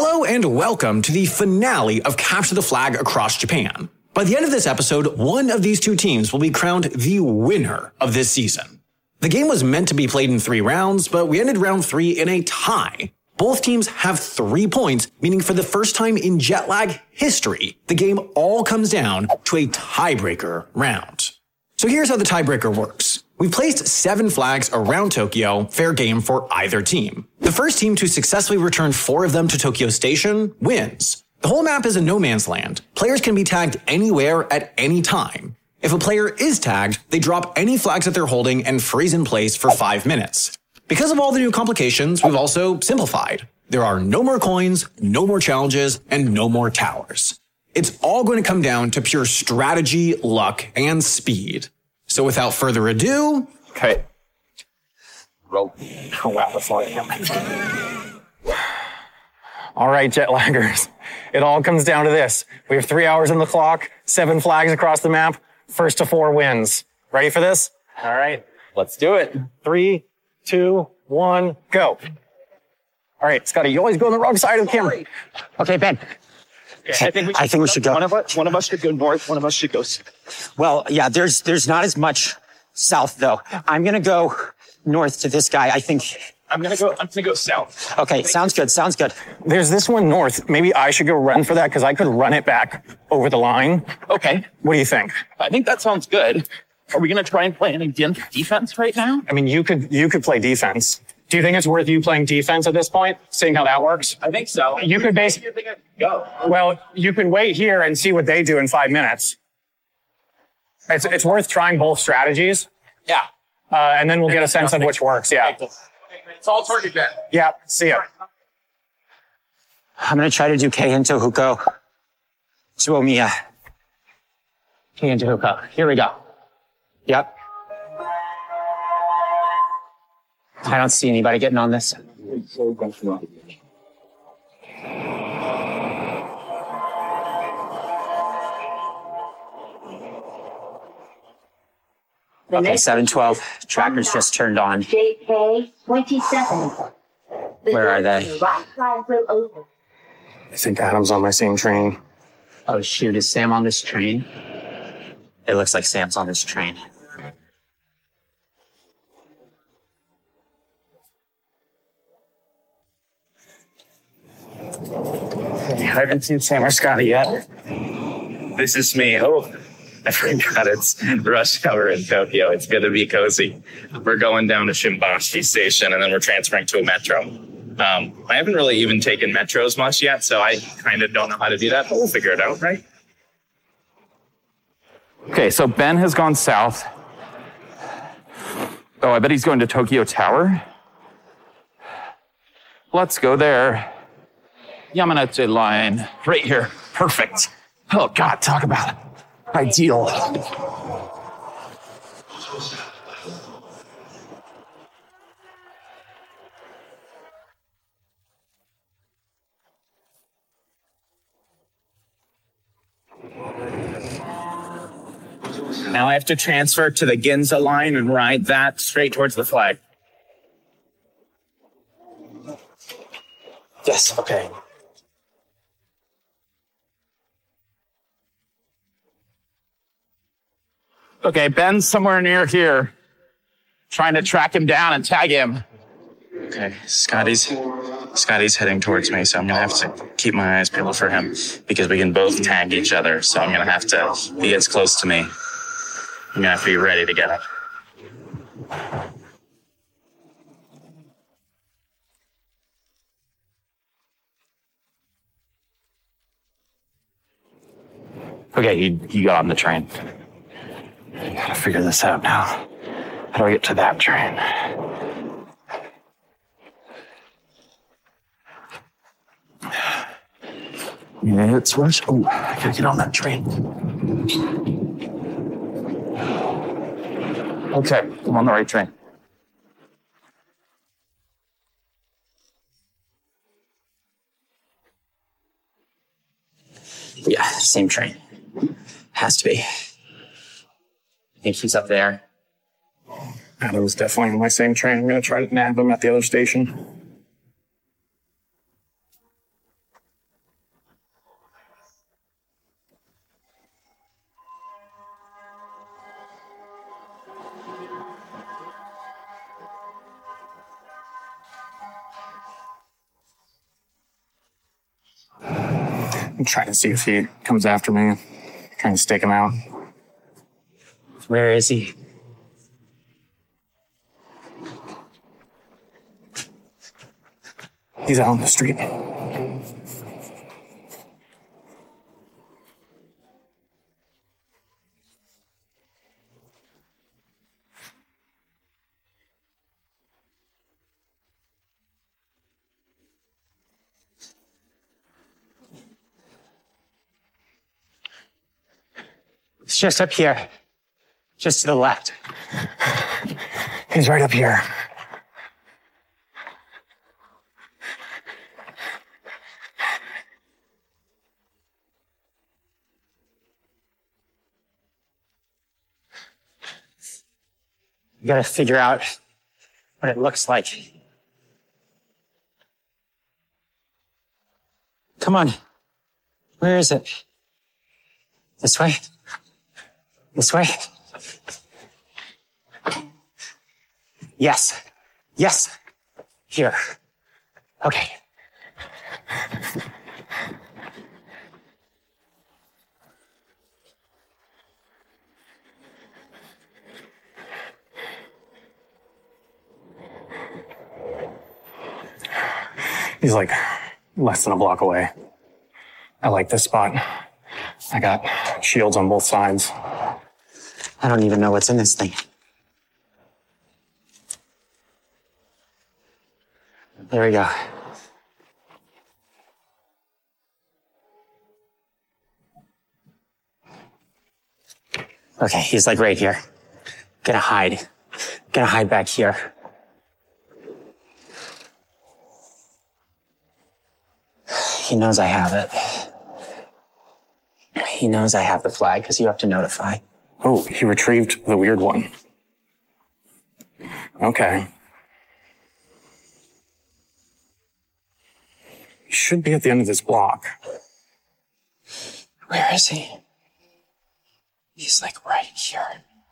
Hello and welcome to the finale of Capture the Flag Across Japan. By the end of this episode, one of these two teams will be crowned the winner of this season. The game was meant to be played in 3 rounds, but we ended round 3 in a tie. Both teams have 3 points, meaning for the first time in Jetlag history, the game all comes down to a tiebreaker round. So here's how the tiebreaker works. We've placed 7 flags around Tokyo, fair game for either team. The first team to successfully return 4 of them to Tokyo Station wins. The whole map is a no man's land. Players can be tagged anywhere at any time. If a player is tagged, they drop any flags that they're holding and freeze in place for 5 minutes. Because of all the new complications, we've also simplified. There are no more coins, no more challenges, and no more towers. It's all going to come down to pure strategy, luck, and speed. So without further ado... Okay. Roll. Oh, wow, that's all I am. All right, Jetlaggers. It all comes down to this. We have 3 hours on the clock, 7 flags across the map. First to 4 wins. Ready for this? All right. Let's do it. 3, 2, 1, go. All right, Scotty, you always go on the wrong side of the camera. Okay, Ben. Okay, I think we should go. One of us should go north. One of us should go south. Well, yeah, there's not as much south though. I'm gonna go north to this guy. I think. I'm gonna go south. Okay, sounds good. There's this one north. Maybe I should go run for that because I could run it back over the line. Okay. What do you think? I think that sounds good. Are we gonna try and play any defense right now? I mean, you could play defense. Do you think it's worth you playing defense at this point, seeing how that works? I think so. You could basically go. Well, you can wait here and see what they do in 5 minutes. It's worth trying both strategies. Yeah. And then we'll get a sense of which works. Yeah. It's all target bet. Yeah. See ya. I'm gonna try to do Kei into Huko. Suomia. Kei into Huko. Here we go. Yep. I don't see anybody getting on this. Okay, 712. Tracker's just turned on. JK27. Where are they? Right side will open. I think Adam's on my same train. Oh shoot, is Sam on this train? It looks like Sam's on this train. I haven't seen Sam or Scotty yet. This is me. Oh, I forgot it's rush hour in Tokyo. It's going to be cozy. We're going down to Shimbashi Station, and then we're transferring to a metro. I haven't really even taken metros much yet, so I kind of don't know how to do that, but we'll figure it out, right? Okay, so Ben has gone south. Oh, I bet he's going to Tokyo Tower. Let's go there. Yamanachi line, right here. Perfect. Oh, God, talk about it. Ideal. Now I have to transfer to the Ginza line and ride that straight towards the flag. Yes, okay. Okay, Ben's somewhere near here. Trying to track him down and tag him. Okay, Scotty's heading towards me, so I'm gonna have to keep my eyes peeled for him because we can both tag each other. So I'm gonna have to, if he gets close to me, I'm gonna have to be ready to get him. Okay, he got on the train. I gotta figure this out now. How do I get to that train? Yeah, it's rush. Oh, I gotta get on that train. Okay, I'm on the right train. Yeah, same train. Has to be. I think he's up there. Adam's definitely on my same train. I'm going to try to nab him at the other station. I'm trying to see if he comes after me. Trying to stake him out. Where is he? He's out on the street. It's just up here. Just to the left. He's right up here. You gotta figure out what it looks like. Come on. Where is it? This way? This way? Yes. Yes. Here. Okay. He's like less than a block away. I like this spot. I got shields on both sides. I don't even know what's in this thing. There we go. Okay, he's like right here. Gonna hide. Gonna hide back here. He knows I have it. He knows I have the flag because you have to notify. Oh, he retrieved the weird one. Okay. He should be at the end of this block. Where is he? He's like right here.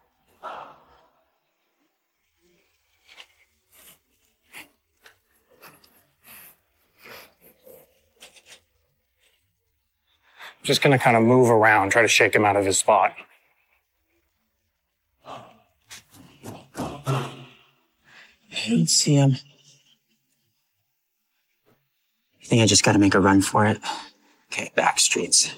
Just gonna kind of move around, try to shake him out of his spot. I don't see him. I think I just gotta make a run for it. Okay, back streets.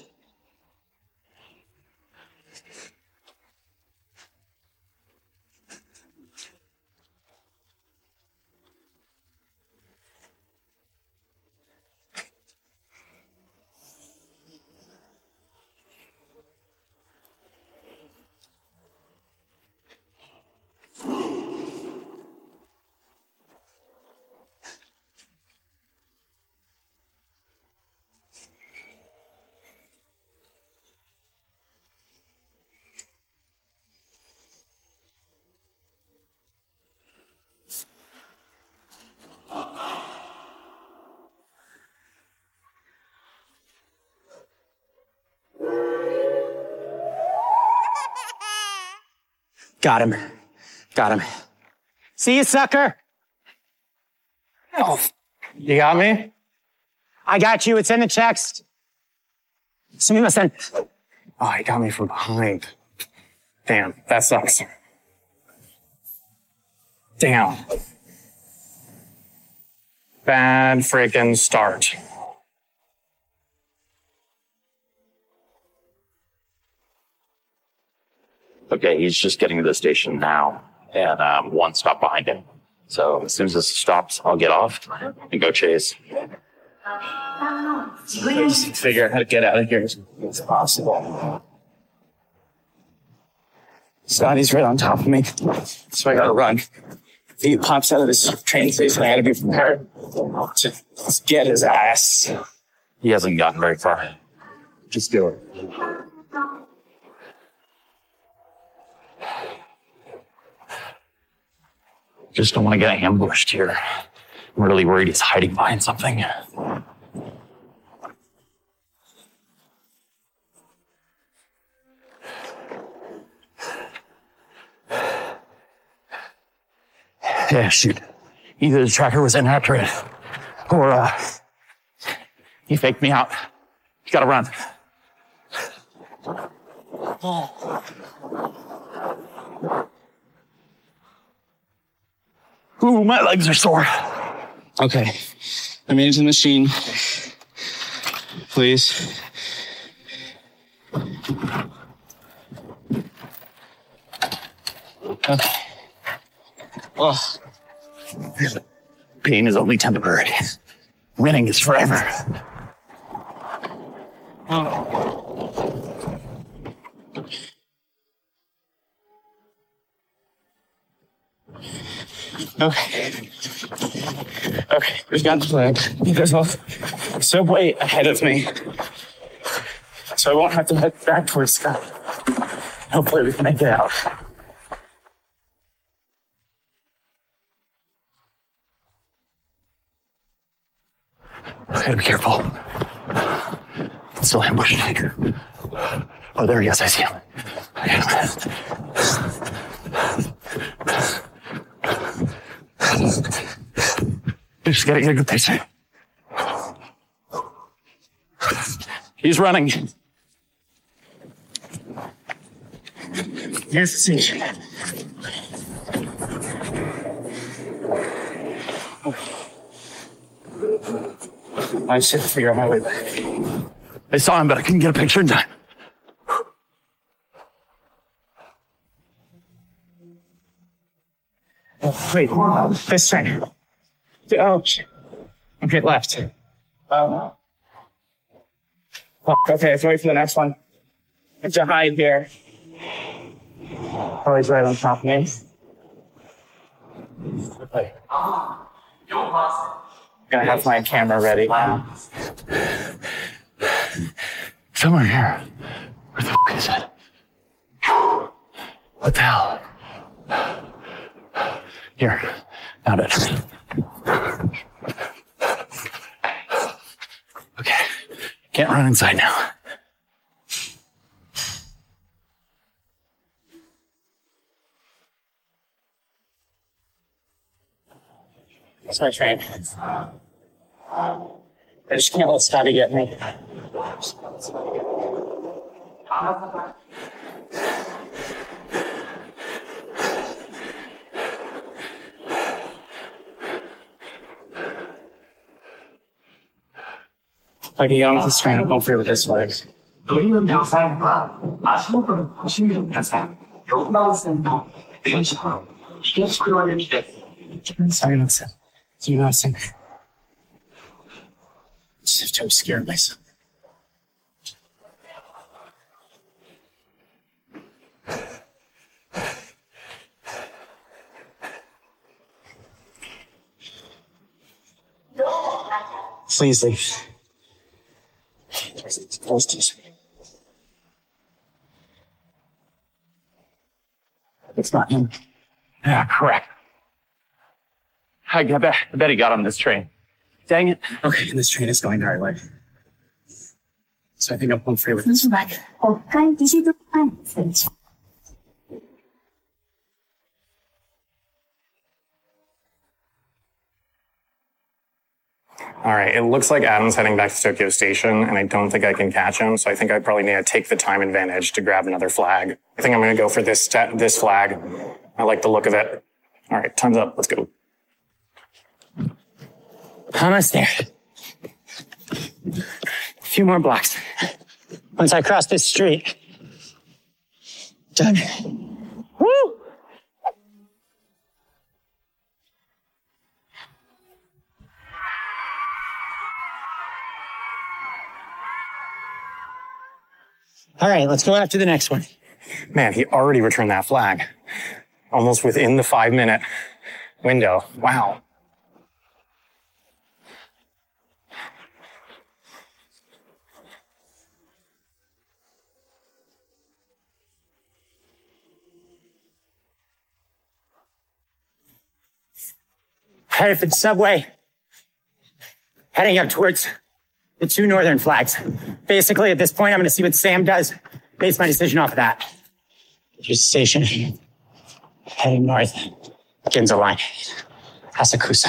Got him. Got him. See you, sucker. Oh, you got me? I got you. It's in the text. Sumimasen. Oh, he got me from behind. Damn, that sucks. Damn. Bad freaking start. Okay, he's just getting to the station now, and one stop behind him. So as soon as this stops, I'll get off and go chase. Just figure out how to get out of here as quickly as possible. Scotty's right on top of me, so I gotta run. If he pops out of this train station, I gotta be prepared to get his ass. He hasn't gotten very far. Just do it. Just don't want to get ambushed here. I'm really worried he's hiding behind something. Yeah, shoot. Either the tracker was inaccurate or he faked me out. Gotta run. Ooh, my legs are sore. Okay. I made it to the machine. Please. Okay. Oh. Pain is only temporary. Winning is forever. Okay. Okay, we've got the flag. There's a subway ahead of me. So I won't have to head back towards Scott. Hopefully we can make it out. I gotta be careful. It's still ambushing. Oh, there he is. I see him. Just gotta get a good picture. He's running. Here's the station. I just have to figure out my way back. I saw him, but I couldn't get a picture in time. Oh, wait, this train. Oh, shit. Okay, left. Oh, okay, let's wait for the next one. I have to hide here. Oh, he's right on top of me. Okay. I'm gonna have my camera ready. Somewhere here. Where the fuck is it? What the hell? Here. Found it. Okay. Can't run inside now. That's my train. I just can't let Scotty get me. Okay, I'm just trying to go through with this leg. Silence. Do nothing. Just have to scare myself. Please leave. It's not him. Yeah, correct. I bet he got on this train. Dang it. Okay, and this train is going the right way. So I think I'm home free with this. All right, it looks like Adam's heading back to Tokyo Station, and I don't think I can catch him, so I think I probably need to take the time advantage to grab another flag. I think I'm going to go for this flag. I like the look of it. All right, time's up. Let's go. Almost there. A few more blocks. Once I cross this street. Done. Woo! All right, let's go after the next one. Man, he already returned that flag. Almost within the 5-minute window. Wow. Headed for the subway. Heading up towards the 2 northern flags. Basically, at this point, I'm going to see what Sam does. Base my decision off of that. Here's the station. Heading north. Ginza line. Asakusa.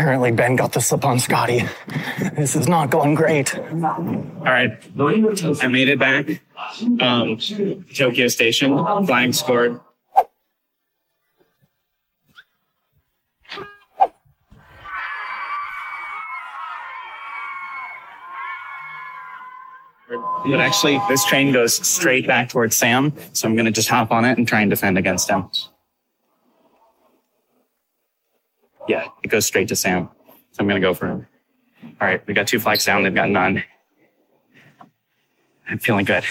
Apparently Ben got the slip on Scotty. This is not going great. All right. I made it back. Tokyo Station. Flag scored. But actually, this train goes straight back towards Sam, so I'm going to just hop on it and try and defend against him. Yeah, it goes straight to Sam, so I'm going to go for him. All right, we got 2 flags down, they've got none. I'm feeling good.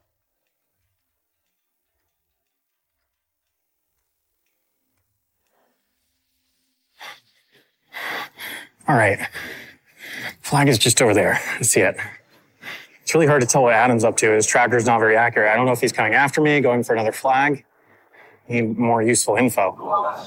All right. Flag is just over there. I see it. It's really hard to tell what Adam's up to. His tracker's not very accurate. I don't know if he's coming after me, going for another flag. Need more useful info.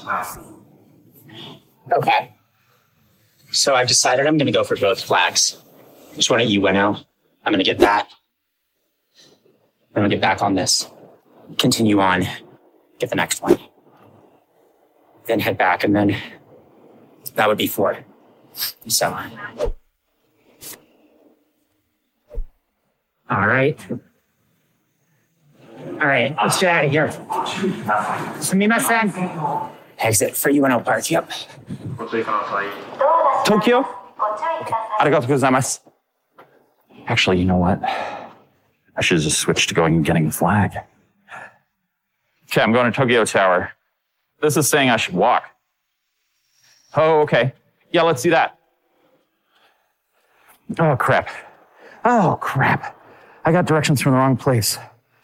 Okay. So I've decided I'm going to go for both flags. Which one at you, Weno? I'm going to get that. I'm going to get back on this. Continue on. Get the next one. Then head back, and then that would be 4. So. All right. Let's get out of here. Sumimasen. Exit for Ueno Park. Yep. Tokyo? Arigatou gozaimasu. Actually, you know what? I should have just switched to going and getting the flag. Okay, I'm going to Tokyo Tower. This is saying I should walk. Oh, okay. Yeah, let's do that. Oh, crap. I got directions from the wrong place.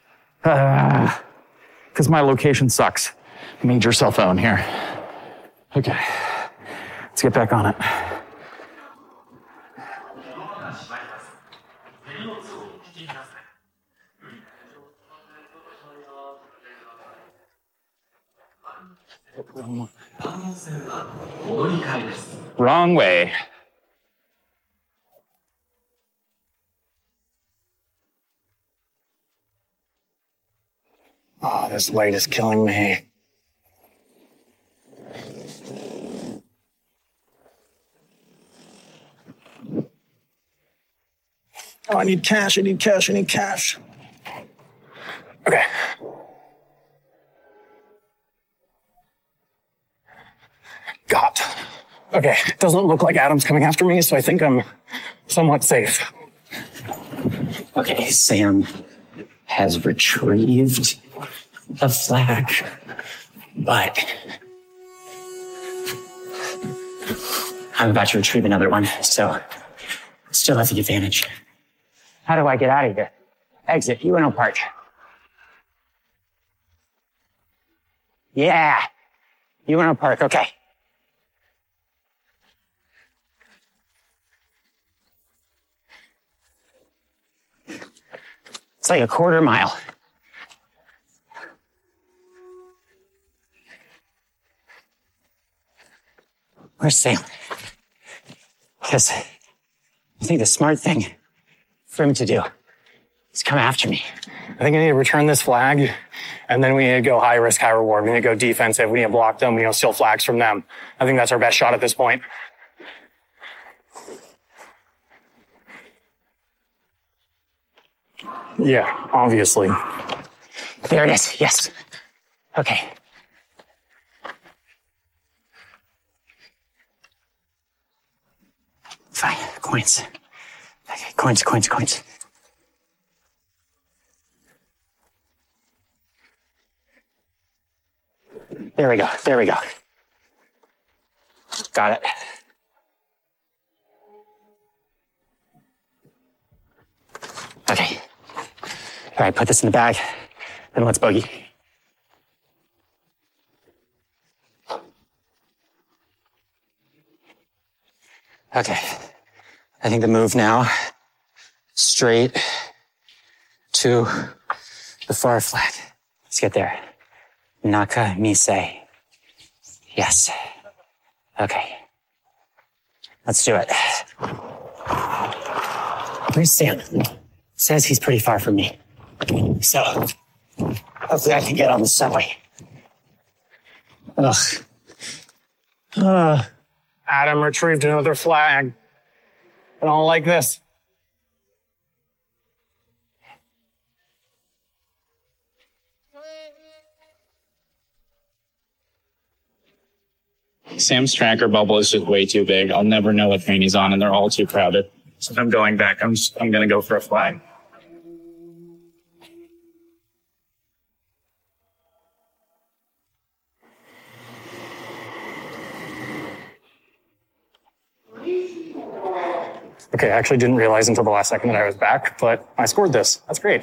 Because my location sucks. Major cell phone here. Okay, let's get back on it. Wrong way. Oh, this light is killing me. Oh, I need cash. Okay. Got. Okay, doesn't look like Adam's coming after me, so I think I'm somewhat safe. Okay, Sam has retrieved the flag, but I'm about to retrieve another one, so still have the advantage. How do I get out of here? Exit, Ueno Park. Yeah, Ueno Park, okay. It's like a quarter mile. Where's Sam? Because I think the smart thing for him to do is come after me. I think I need to return this flag, and then we need to go high risk, high reward. We need to go defensive. We need to block them. We need to steal flags from them. I think that's our best shot at this point. Yeah, obviously. There it is, yes. Okay. Fine, coins. Okay, coins. There we go. Got it. Okay. All right, put this in the bag, then let's bogey. Okay. I think the move now, straight to the far flag. Let's get there. Nakamise. Yes. Okay. Let's do it. Where's Sam? Says he's pretty far from me. So, hopefully I can get on the subway. Ugh. Adam retrieved another flag. I don't like this. Sam's tracker bubble is just way too big. I'll never know what train he's on, and they're all too crowded. So if I'm going back, I'm going to go for a flag. Okay, I actually didn't realize until the last second that I was back, but I scored this. That's great.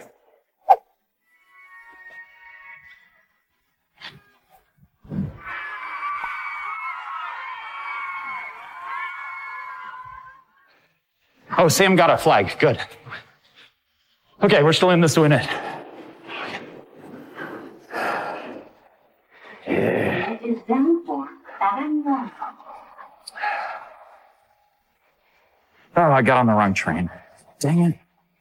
Oh, Sam got a flag. Good. Okay, we're still in this to win it. It is down for 7-1. Oh, I got on the wrong train. Dang it.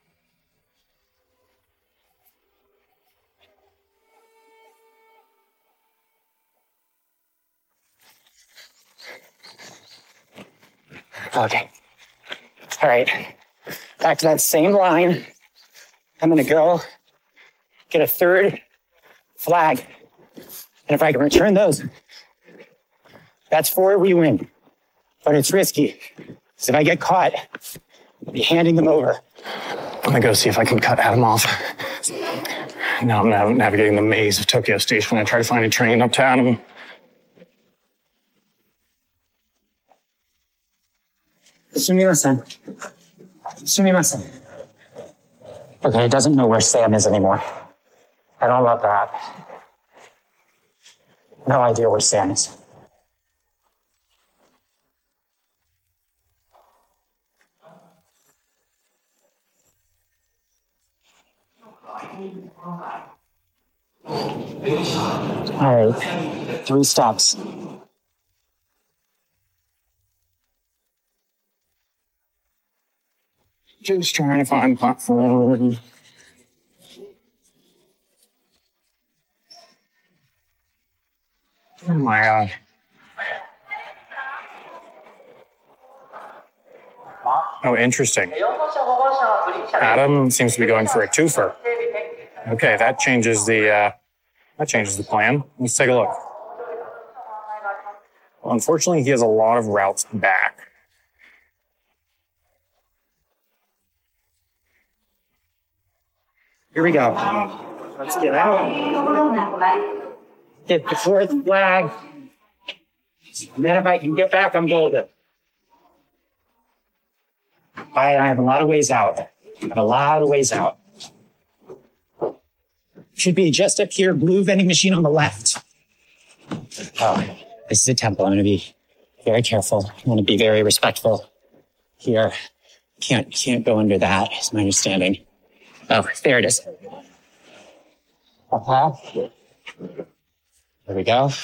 Okay. All right. Back to that same line. I'm going to go get a third flag. And if I can return those, that's 4, we win. But it's risky. Because if I get caught, I'll be handing them over. I'm gonna go see if I can cut Adam off. Now I'm navigating the maze of Tokyo Station. I try to find a train up to Adam. Sumimasen. Okay, he doesn't know where Sam is anymore. I don't love that. No idea where Sam is. All right, 3 stops. Just trying to find platform. Oh my God. Oh, interesting. Adam seems to be going for a twofer. Okay, that changes the plan. Let's take a look. Well, unfortunately, he has a lot of routes back. Here we go. Let's get out. Get the 4th flag. And then if I can get back, I'm golden. I have a lot of ways out. Should be just up here, blue vending machine on the left. Oh, this is a temple. I'm going to be very careful. I want to be very respectful here. Can't go under that, is my understanding. Oh, there it is. There we go.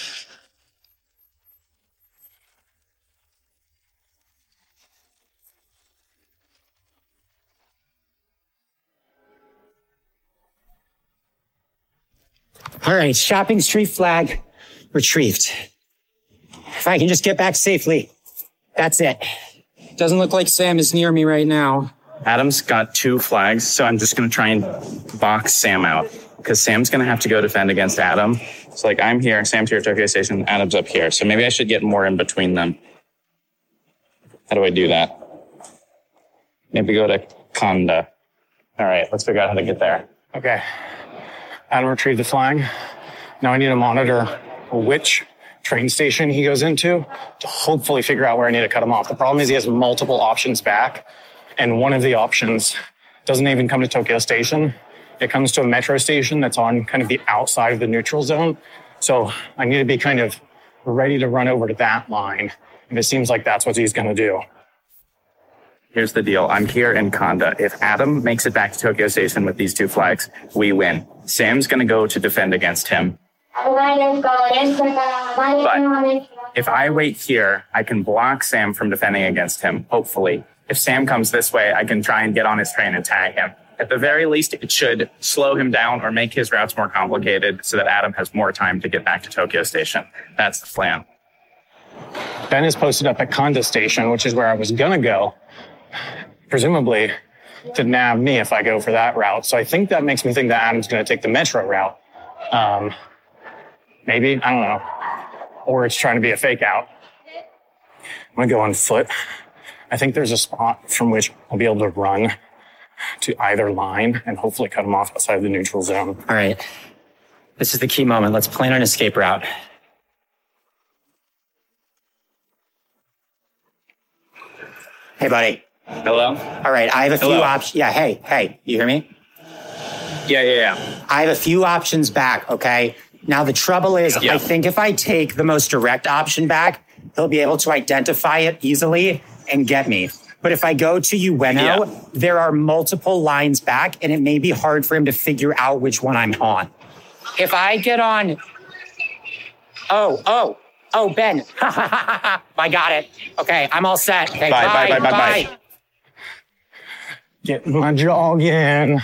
All right, shopping street flag retrieved. If I can just get back safely, that's it. Doesn't look like Sam is near me right now. Adam's got 2 flags, so I'm just going to try and box Sam out. Because Sam's going to have to go defend against Adam. So, like, I'm here, Sam's here at Tokyo Station, Adam's up here. So maybe I should get more in between them. How do I do that? Maybe go to Kanda. All right, let's figure out how to get there. Okay. Adam retrieved the flag. Now I need to monitor which train station he goes into to hopefully figure out where I need to cut him off. The problem is he has multiple options back, and one of the options doesn't even come to Tokyo Station. It comes to a metro station that's on kind of the outside of the neutral zone. So I need to be kind of ready to run over to that line. And it seems like that's what he's going to do. Here's the deal. I'm here in Kanda. If Adam makes it back to Tokyo Station with these 2 flags, we win. Sam's going to go to defend against him. But if I wait here, I can block Sam from defending against him, hopefully. If Sam comes this way, I can try and get on his train and tag him. At the very least, it should slow him down or make his routes more complicated so that Adam has more time to get back to Tokyo Station. That's the plan. Ben is posted up at Conda Station, which is where I was going to go, presumably to nab me if I go for that route. So I think that makes me think that Adam's going to take the Metro route. Maybe, I don't know. Or it's trying to be a fake out. I'm going to go on foot. I think there's a spot from which I'll be able to run to either line and hopefully cut him off outside the neutral zone. All right. This is the key moment. Let's plan an escape route. Hey, buddy. Hello? All right, I have a few options. Yeah, hey, you hear me? Yeah. I have a few options back, okay? Now, the trouble is, I think if I take the most direct option back, he'll be able to identify it easily and get me. But if I go to Ueno, there are multiple lines back, and it may be hard for him to figure out which one I'm on. If I get on... Oh, Ben. I got it. Okay, I'm all set. Okay, bye. Getting my jog in.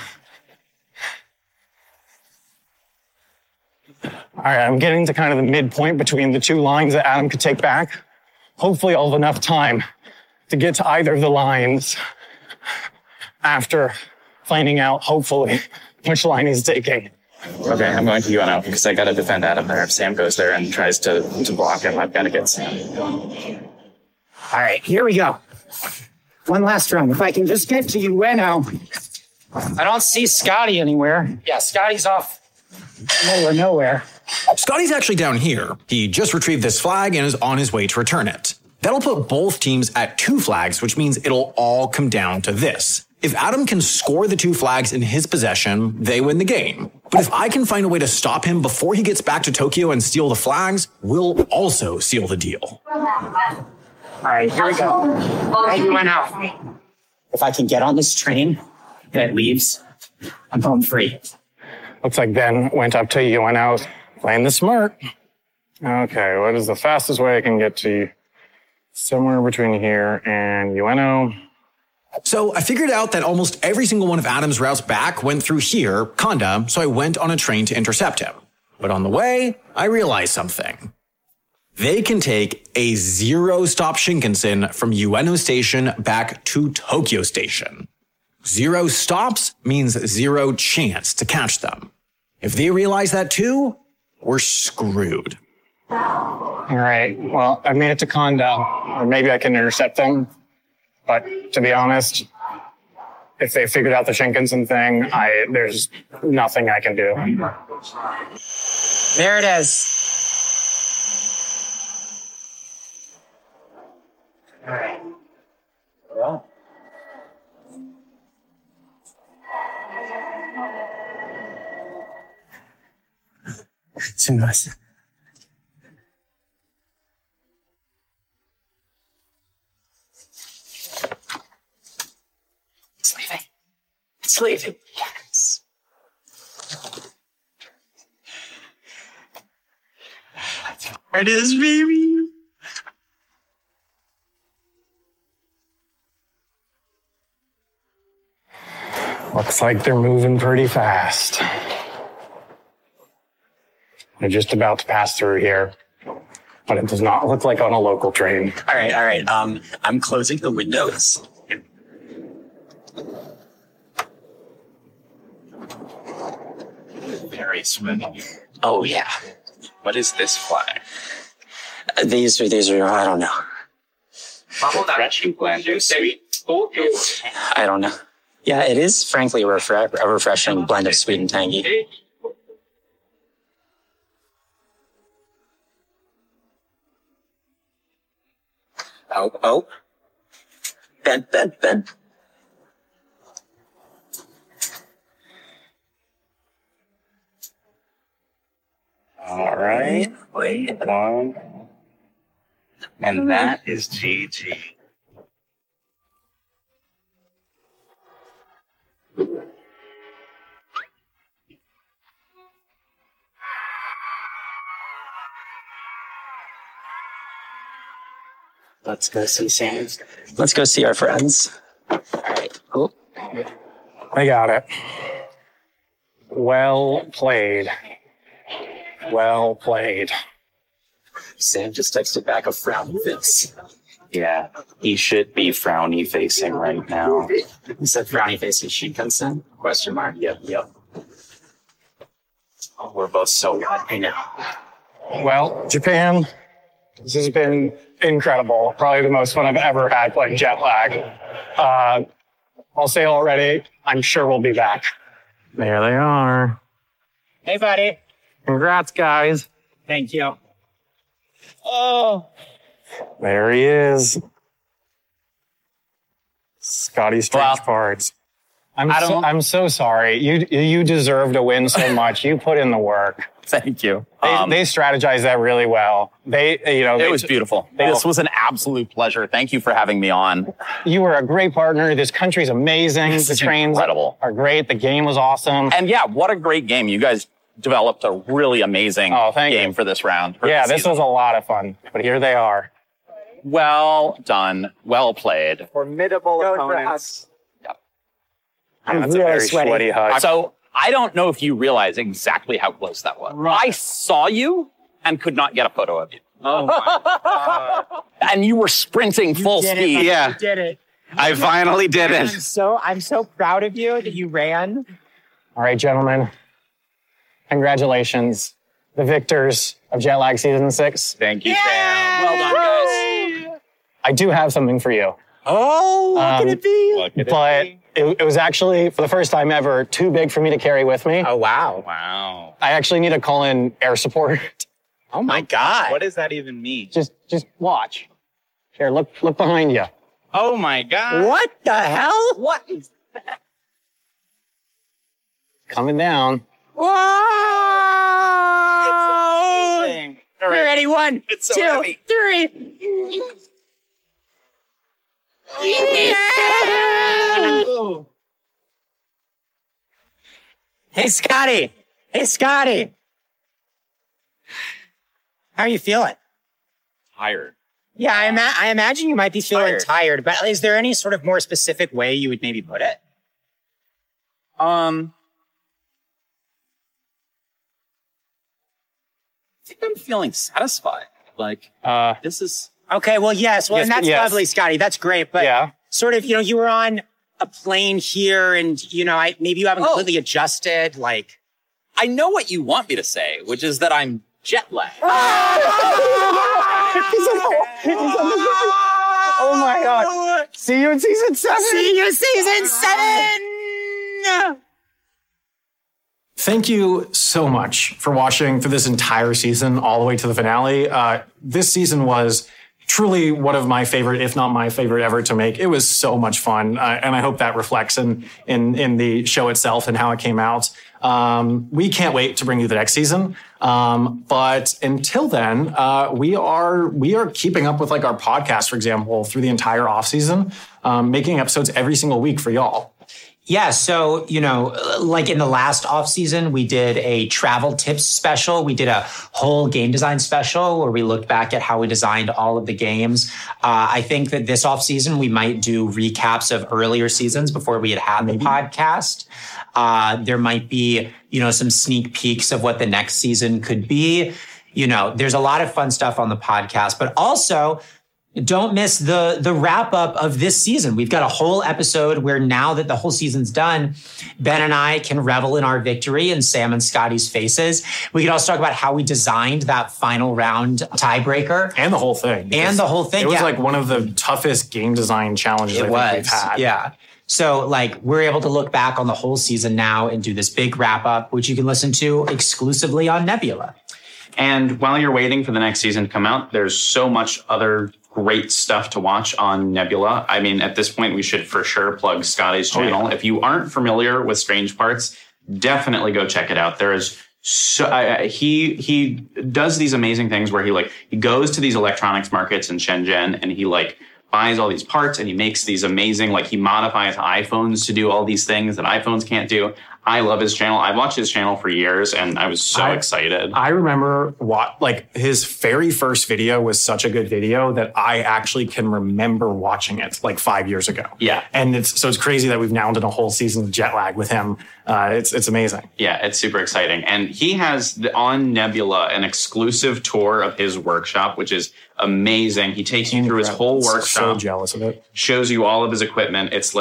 All right, I'm getting to kind of the midpoint between the two lines that Adam could take back. Hopefully I'll have enough time to get to either of the lines after finding out, hopefully, which line he's taking. Okay, I'm going to UNO because I got to defend Adam there. If Sam goes there and tries to block him, I've got to get Sam. All right, here we go. One last run. If I can just get to Ueno. I don't see Scotty anywhere. Yeah, Scotty's off nowhere. Scotty's actually down here. He just retrieved this flag and is on his way to return it. That'll put both teams at 2 flags, which means it'll all come down to this. If Adam can score the 2 flags in his possession, they win the game. But if I can find a way to stop him before he gets back to Tokyo and steal the flags, we'll also seal the deal. All right, here we go. Hey, Ueno. If I can get on this train that leaves, I'm home free. Looks like Ben went up to UNO, playing the smart. Okay, what is the fastest way I can get to somewhere between here and UNO? So I figured out that almost every single one of Adam's routes back went through here, Conda, so I went on a train to intercept him. But on the way, I realized something. They can take a 0-stop Shinkansen from Ueno Station back to Tokyo Station. 0 stops means 0 chance to catch them. If they realize that too, we're screwed. All right, well, I made it to Conda, or maybe I can intercept them. But to be honest, if they figured out the Shinkansen thing, there's nothing I can do. There it is. All right. Well. It's nice. It's leaving. Yes. There it is, baby. Looks like they're moving pretty fast. They're just about to pass through here, but it does not look like on a local train. All right. I'm closing the windows. Very swimming. Oh, yeah. What is this flag? These are, I don't know. I don't know. Yeah, it is frankly a refreshing blend of sweet and tangy. Oh. Ben. All right. Wait. 1. And that is GG. Let's go see Sam. Let's go see our friends. All right, cool. I got it. Well played. Sam just texted back a frowny face. Yeah, he should be frowny facing right now. He said frowny face and Shinkansen? Question mark. Yep. Oh, we're both so good. I know. Well, Japan, this has been incredible. Probably the most fun I've ever had playing jet lag. I'll say already, I'm sure we'll be back. There they are. Hey, buddy. Congrats, guys. Thank you. Oh. There he is. Scotty Strange Parts. I'm so sorry. You deserve to win so much. You put in the work. Thank you. They strategized that really well. It was beautiful. This was an absolute pleasure. Thank you for having me on. You were a great partner. This country's amazing. The trains incredible. Are great. The game was awesome. And yeah, what a great game. You guys developed a really amazing game for this was a lot of fun. But here they are. Well done. Well played. Formidable opponents. Yep. I'm That's really a very sweaty hug. So I don't know if you realize exactly how close that was. Right. I saw you and could not get a photo of you. Oh my God. And you were sprinting full speed. You did it. I finally did it. I'm so proud of you that you ran. All right, gentlemen. Congratulations. The victors of Jet Lag Season 6. Thank you, Sam. Well done, guys. I do have something for you. Oh, what could it be? It was actually, for the first time ever, too big for me to carry with me. Oh, wow. Wow. I actually need to call in air support. Oh, my God. What does that even mean? Just watch. Here, look behind you. Oh my God. What the hell? What is that? Coming down. Whoa! All right. Ready? 1, It's so 2, heavy. 3. Yeah! Hey, Scotty. How are you feeling? Tired. Yeah, I imagine you might be feeling tired, but is there any sort of more specific way you would maybe put it? I think I'm feeling satisfied. Like, this is... Okay, well, yes. Well, Yes, and that's yes. lovely, Scotty. That's great. But Yeah. sort of, you were on a plane here and, maybe you haven't completely adjusted. Like, I know what you want me to say, which is that I'm jet lagged. Oh my God. See you in season 7. see you season 7. Thank you so much for watching through this entire season all the way to the finale. This season was truly one of my favorite, if not my favorite ever to make. It was so much fun. And I hope that reflects in the show itself and how it came out. We can't wait to bring you the next season. But until then, we are keeping up with like our podcast, for example, through the entire off season, making episodes every single week for y'all. Yeah, so, like in the last off season, we did a travel tips special. We did a whole game design special where we looked back at how we designed all of the games. I think that this off season, we might do recaps of earlier seasons before we had the podcast. There might be, some sneak peeks of what the next season could be. There's a lot of fun stuff on the podcast, but also don't miss the wrap up of this season. We've got a whole episode where now that the whole season's done, Ben and I can revel in our victory and Sam and Scotty's faces. We could also talk about how we designed that final round tiebreaker. And the whole thing. And the whole thing. It was like one of the toughest game design challenges I think we've had. Yeah. So we're able to look back on the whole season now and do this big wrap up, which you can listen to exclusively on Nebula. And while you're waiting for the next season to come out, there's so much other great stuff to watch on Nebula. I mean, at this point, we should for sure plug Scotty's channel. Oh, yeah. If you aren't familiar with Strange Parts, definitely go check it out. There is he does these amazing things where he goes to these electronics markets in Shenzhen and he buys all these parts and he makes these amazing, he modifies iPhones to do all these things that iPhones can't do. I love his channel. I've watched his channel for years, and I was so excited. I remember his very first video was such a good video that I actually can remember watching it like 5 years ago. Yeah. And it's crazy that we've now done a whole season of Jet Lag with him. It's amazing. Yeah, it's super exciting. And he has on Nebula an exclusive tour of his workshop, which is amazing. He takes you through his whole workshop. So jealous of it. Shows you all of his equipment. It's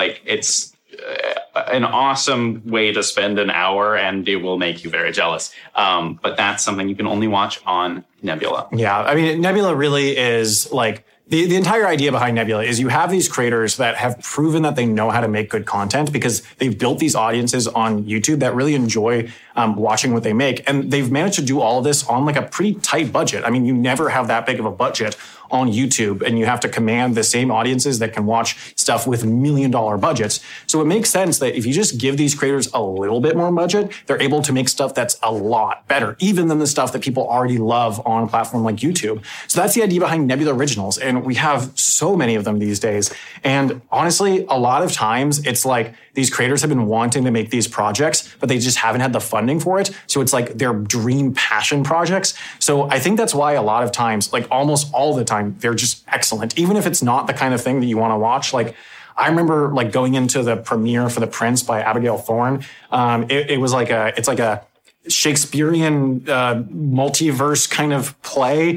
an awesome way to spend an hour, and it will make you very jealous. But that's something you can only watch on Nebula. Yeah, I mean, Nebula really is like the entire idea behind Nebula is you have these creators that have proven that they know how to make good content because they've built these audiences on YouTube that really enjoy watching what they make. And they've managed to do all of this on like a pretty tight budget. I mean, you never have that big of a budget on YouTube, and you have to command the same audiences that can watch stuff with $1 million budgets. So it makes sense that if you just give these creators a little bit more budget, they're able to make stuff that's a lot better, even than the stuff that people already love on a platform like YouTube. So that's the idea behind Nebula Originals. And we have so many of them these days. And honestly, a lot of times it's like these creators have been wanting to make these projects, but they just haven't had the funding for it. So it's like their dream passion projects. So I think that's why a lot of times, like almost all the time, they're just excellent. Even if it's not the kind of thing that you want to watch. Like I remember like going into the premiere for The Prince by Abigail Thorne. It was like it's like a Shakespearean multiverse kind of play.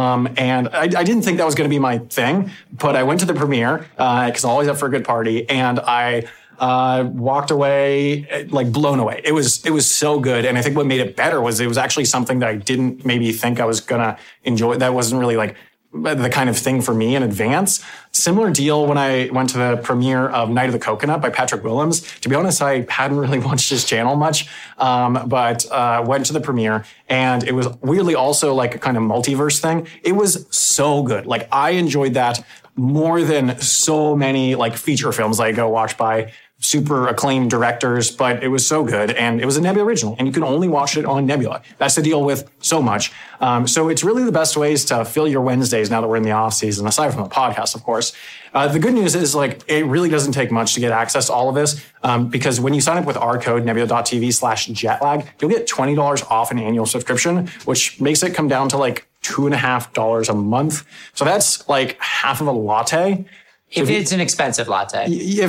And I didn't think that was going to be my thing, but I went to the premiere because I'm always up for a good party, and I walked away like blown away. It was so good. And I think what made it better was it was actually something that I didn't maybe think I was going to enjoy. That wasn't really like the kind of thing for me in advance. Similar deal when I went to the premiere of Night of the Coconut by Patrick Willems. To be honest, I hadn't really watched his channel much, but went to the premiere, and it was weirdly also like a kind of multiverse thing. It was so good. Like I enjoyed that more than so many like feature films I go watch by super acclaimed directors, but it was so good. And it was a Nebula original, and you can only watch it on Nebula. That's the deal with so much. So it's really the best ways to fill your Wednesdays now that we're in the off season, aside from the podcast, of course. The good news is like, it really doesn't take much to get access to all of this. Because when you sign up with our code nebula.tv/jetlag, you'll get $20 off an annual subscription, which makes it come down to like $2.50 a month. So that's like half of a latte. If it's an expensive latte.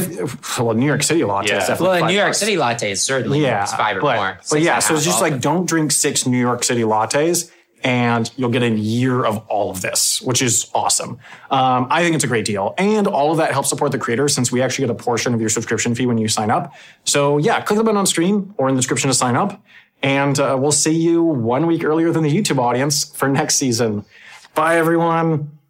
New York City latte is definitely $5. New York City latte is certainly it's $5 or more. But yeah, so it's just like, don't drink 6 New York City lattes, and you'll get a year of all of this, which is awesome. I think it's a great deal. And all of that helps support the creators, since we actually get a portion of your subscription fee when you sign up. So yeah, click the button on screen or in the description to sign up. And we'll see you 1 week earlier than the YouTube audience for next season. Bye, everyone.